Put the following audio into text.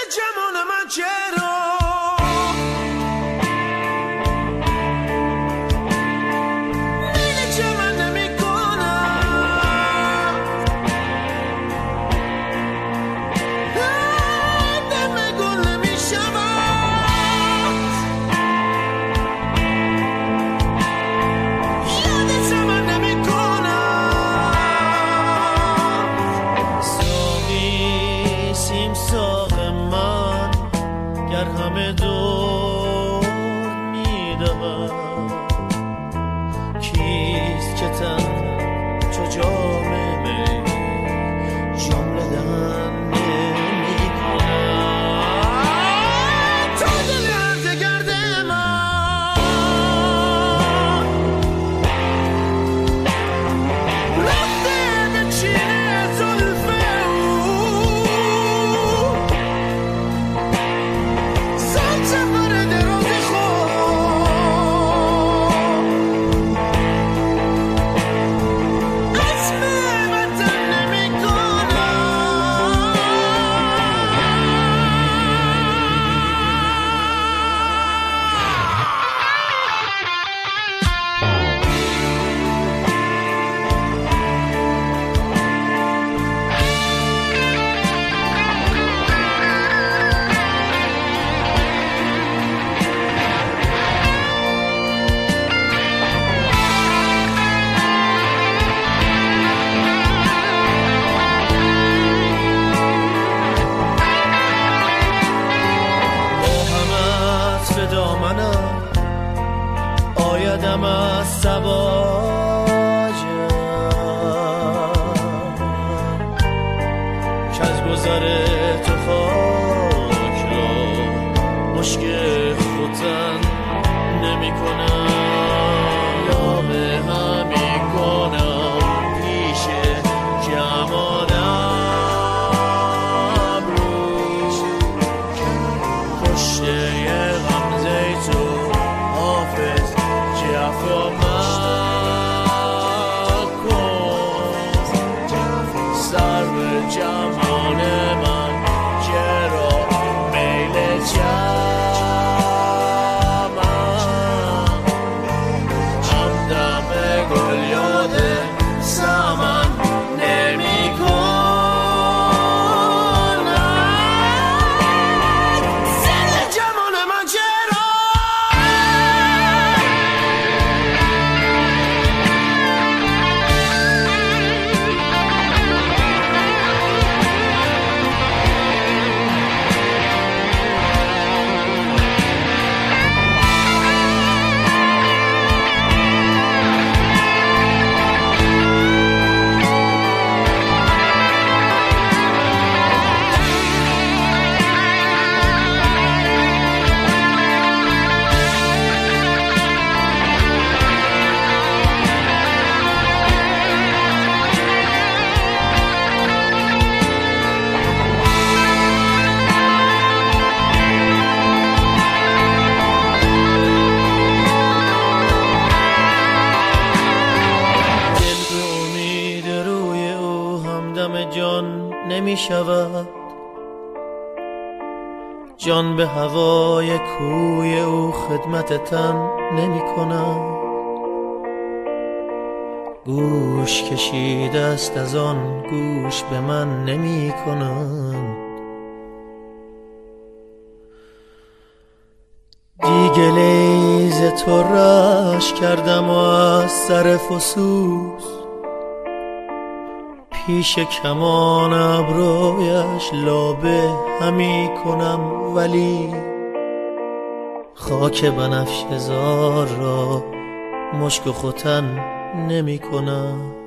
جمال من چرا همه دور میدود کیست که تن چو جام می جمله دهن نمی کند تا دل عرض گرد من رفته به چین زلف آیدم از سباجم که از گذر تو خاک را مشک خودن نمی کنم لابه همی کنم پیش جمالم روش پشت غمزه تو حافظ جفا مکن سر به جمال من چرا میل چمن همدم گل یاد سمن نمی کنم سر جمال من چرا جان نمی شود جان به هوای کوی او خدمت تن نمی کند گوش کشیده است از آن گوش به من نمی کند دیگه لیز تو رش کردم و از سر فسوس پیش کمان ابرویش لابه همی کنم ولی خاک بنفشه زار را مشک و ختن نمی کنم